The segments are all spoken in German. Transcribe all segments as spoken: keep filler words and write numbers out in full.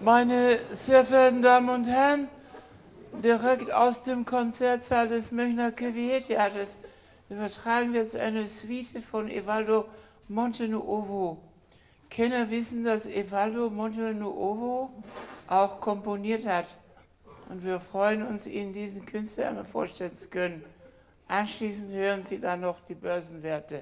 Meine sehr verehrten Damen und Herren, direkt aus dem Konzertsaal des Münchner Klaviertheaters übertragen wir jetzt eine Suite von Evaldo Montenuovo. Kenner wissen, dass Evaldo Montenuovo auch komponiert hat. Und wir freuen uns, Ihnen diesen Künstler einmal vorstellen zu können. Anschließend hören Sie dann noch die Börsenwerte.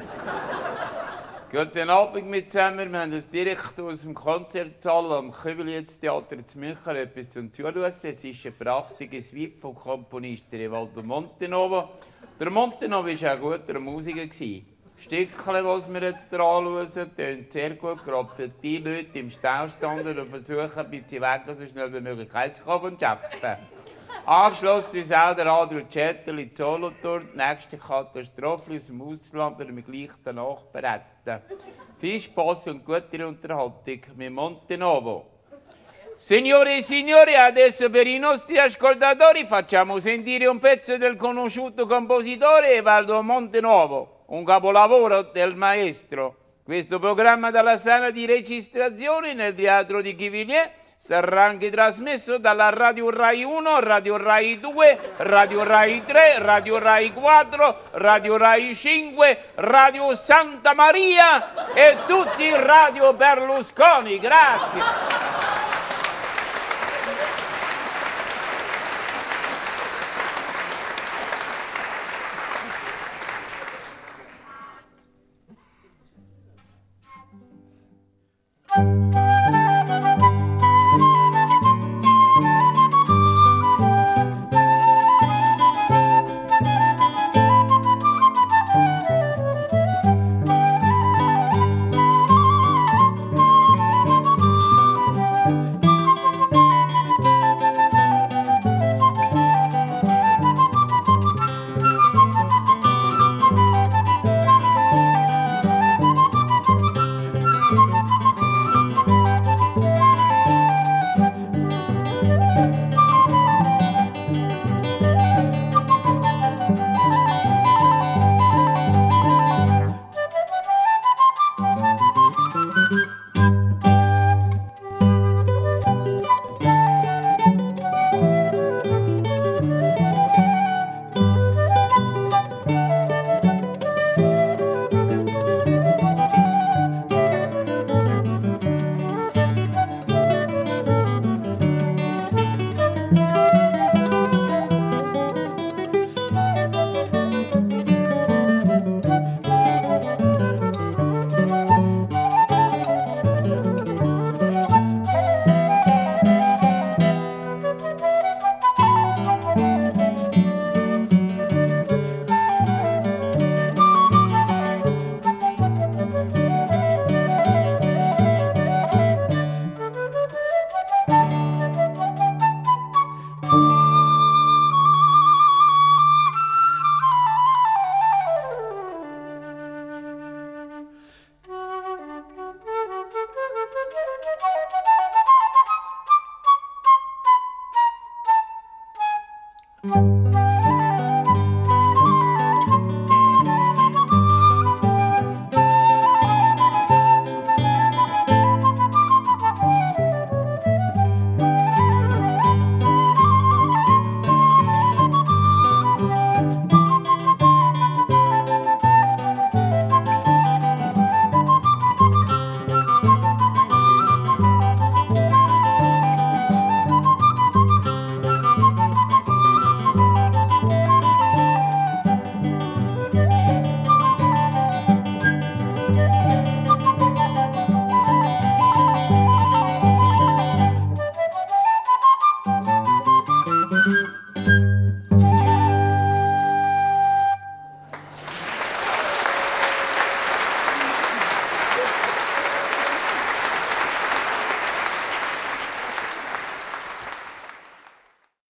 Guten Abend miteinander. Wir haben uns direkt aus dem Konzertsaal am Kübelitz-Theater zu München etwas zum Zuhören. Es ist ein prachtiges Suite vom Komponisten Evaldo Montenuovo. Der Montenuovo war auch ein guter Musiker. Stückchen, was wir jetzt anschauen, tönt sehr gut, gerade für die Leute die im Stau standen und versuchen, ein bisschen weg, so schnell wie möglich heimzukommen und zu arbeiten. Angeschlossen ist auch der Radio Cetterli Solothurn, die nächste Katastrophe aus dem Ausland, werden wir gleich danach berichten. Viel Spass und gute Unterhaltung mit Montenuovo. Signore e signori, adesso per i nostri ascoltatori facciamo sentire un pezzo del conosciuto compositore Evaldo Montenuovo, un capolavoro del maestro. Questo programma dalla sala di registrazione nel teatro di Quevilly sarà anche trasmesso dalla Radio Rai uno, Radio Rai due, Radio Rai tre, Radio Rai quattro, Radio Rai cinque, Radio Santa Maria e tutti i Radio Berlusconi. Grazie. Thank you.